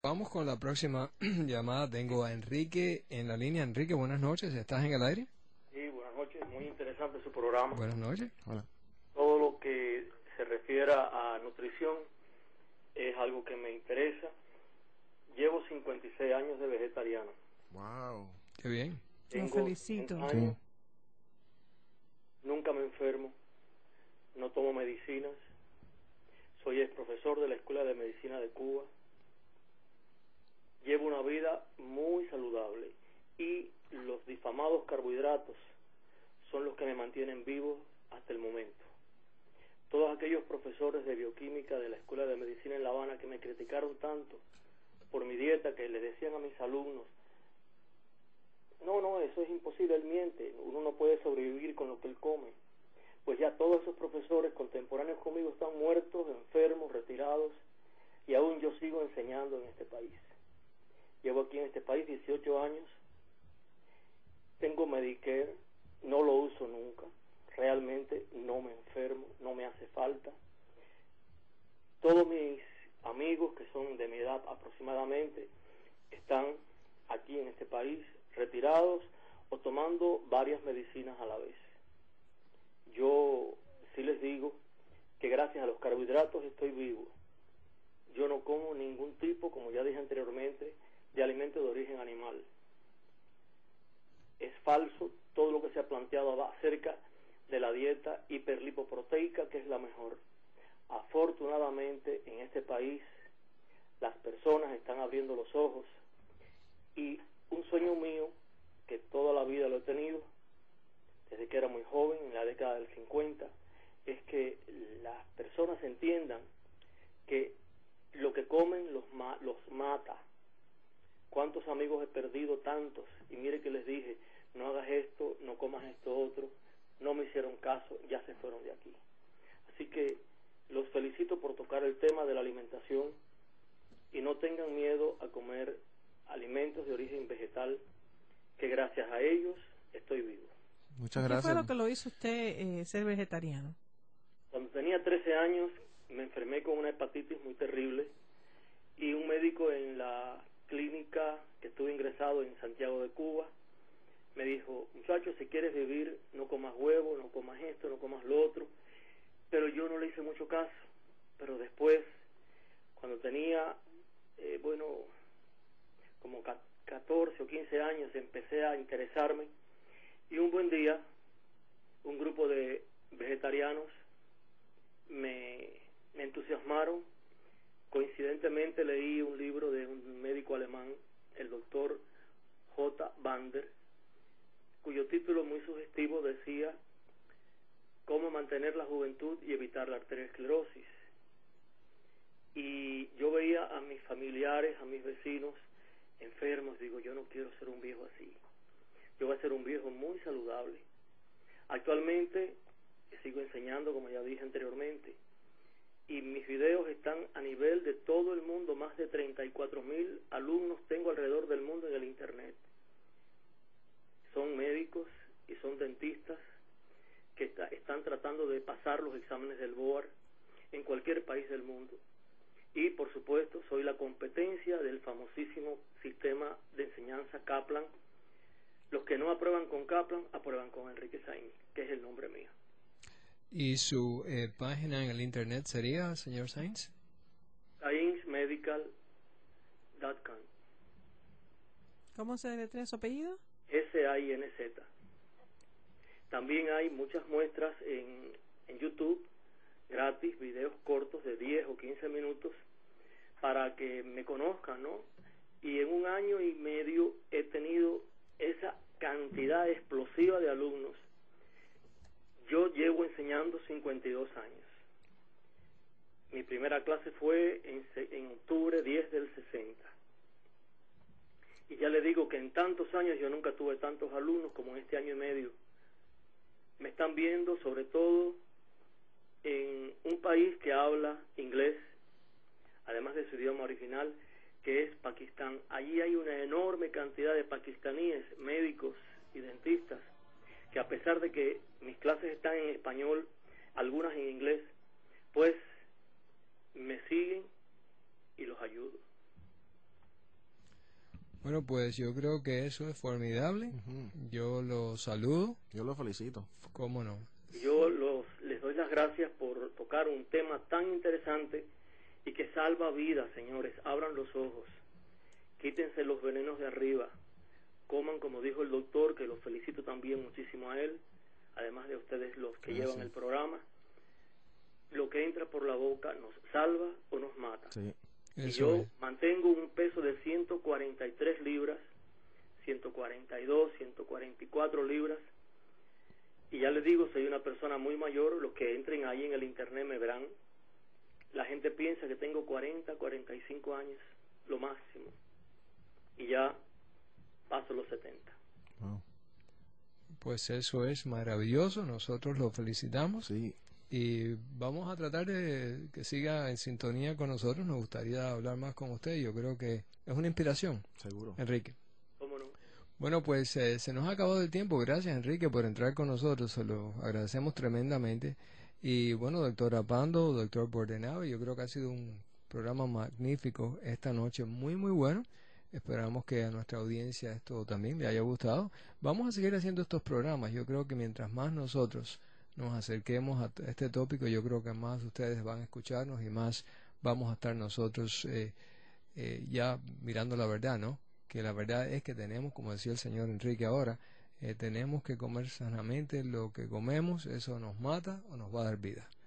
Vamos con la próxima llamada. Tengo a Enrique en la línea. Enrique, buenas noches. ¿Estás en el aire? Sí, buenas noches. Muy interesante su programa. Buenas noches. Hola. Todo lo que se refiera a nutrición es algo que me interesa. Llevo 56 años de vegetariano. Wow. Qué bien. Lo Tengo felicito. 60 años. Nunca me enfermo. No tomo medicinas. Soy ex profesor de la Escuela de Medicina de Cuba. Llevo una vida muy saludable y los difamados carbohidratos son los que me mantienen vivo hasta el momento. Todos aquellos profesores de bioquímica de la Escuela de Medicina en La Habana que me criticaron tanto por mi dieta, que le decían a mis alumnos, no, eso es imposible, él miente, uno no puede sobrevivir con lo que él come. Pues ya todos esos profesores contemporáneos conmigo están muertos, enfermos, retirados, y aún yo sigo enseñando en este país. Llevo aquí en este país 18 años, tengo Medicare, no lo uso nunca, realmente no me enfermo, no me hace falta. Todos mis amigos que son de mi edad aproximadamente están aquí en este país retirados o tomando varias medicinas a la vez. Yo sí les digo que gracias a los carbohidratos estoy vivo. Yo no como ningún tipo, como ya dije anteriormente, de alimento de origen animal. Es falso todo lo que se ha planteado acerca de la dieta hiperlipoproteica, que es la mejor. Afortunadamente en este país las personas están abriendo los ojos y un sueño mío, que toda la vida lo he tenido, desde que era muy joven, en la década del 50, es que las personas entiendan que lo que comen los mata. ¿Cuántos amigos he perdido? Tantos. Y mire que les dije, no hagas esto, no comas esto otro. No me hicieron caso, ya se fueron de aquí. Así que los felicito por tocar el tema de la alimentación y no tengan miedo a comer alimentos de origen vegetal, que gracias a ellos estoy vivo. Muchas ¿Qué gracias. fue lo que lo hizo usted ser vegetariano? Cuando tenía 13 años me enfermé con una hepatitis muy terrible y un médico en la clínica que estuve ingresado en Santiago de Cuba me dijo, muchacho, si quieres vivir no comas huevo, no comas esto, no comas lo otro, pero yo no le hice mucho caso. Pero después, cuando tenía como 14 o 15 años, empecé a interesarme y un buen día un grupo de vegetarianos me entusiasmaron. Coincidentemente leí un libro de un médico alemán, el doctor J. Bander, cuyo título muy sugestivo decía cómo mantener la juventud y evitar la arteriosclerosis. Y yo veía a mis familiares, a mis vecinos enfermos, digo, yo no quiero ser un viejo así, yo voy a ser un viejo muy saludable. Actualmente sigo enseñando, como ya dije anteriormente, y mis videos están a nivel de todo el mundo. Más de 34,000 alumnos tengo alrededor del mundo en el internet. Son médicos y son dentistas que están tratando de pasar los exámenes del BOAR en cualquier país del mundo. Y por supuesto soy la competencia del famosísimo sistema de enseñanza Kaplan. Los que no aprueban con Kaplan aprueban con Enrique Sainz, que es el nombre mío. ¿Y su página en el internet sería, señor Sainz? SainzMedical.com. ¿Cómo se deletrea su apellido? SAINZ. También hay muchas muestras en YouTube, gratis, videos cortos de 10 o 15 minutos para que me conozcan, ¿no? Y en un año y medio he tenido esa cantidad explosiva de alumnos. Yo llevo enseñando 52 años. Mi primera clase fue en octubre 10 del 60. Y ya le digo que en tantos años yo nunca tuve tantos alumnos como en este año y medio. Me están viendo sobre todo en un país que habla inglés, además de su idioma original, que es Pakistán. Allí hay una enorme cantidad de pakistaníes, médicos y dentistas, que a pesar de que mis clases están en español, algunas en inglés, pues me siguen y los ayudo. Bueno, pues yo creo que eso es formidable. Ujú. Yo lo saludo. Yo lo felicito. ¿Cómo no? Yo les doy las gracias por tocar un tema tan interesante y que salva vidas, señores. Abran los ojos, quítense los venenos de arriba, coman como dijo el doctor, que lo felicito también muchísimo a él, además de ustedes los que llevan sí. el programa. Lo que entra por la boca nos salva o nos mata. Sí. Y Eso yo es. mantengo un peso de 143 libras, 142, 144 libras. Y ya les digo, soy una persona muy mayor. Los que entren ahí en el internet me verán. La gente piensa que tengo 40, 45 años, lo máximo. Y ya paso los 70. Wow. Pues eso es maravilloso. Nosotros lo felicitamos. Sí. Y vamos a tratar de que siga en sintonía con nosotros. Nos gustaría hablar más con usted. Yo creo que es una inspiración, Seguro. Enrique. ¿Cómo no? Bueno, pues se nos ha acabado el tiempo. Gracias, Enrique, por entrar con nosotros. Se lo agradecemos tremendamente. Y bueno, doctora Pando, doctor Bordenave, yo creo que ha sido un programa magnífico esta noche, muy, muy bueno. Esperamos que a nuestra audiencia esto también le haya gustado. Vamos a seguir haciendo estos programas. Yo creo que mientras más nosotros nos acerquemos a este tópico, yo creo que más ustedes van a escucharnos y más vamos a estar nosotros ya mirando la verdad, ¿no? Que la verdad es que tenemos, como decía el señor Enrique ahora, tenemos que comer sanamente. Lo que comemos, eso nos mata o nos va a dar vida.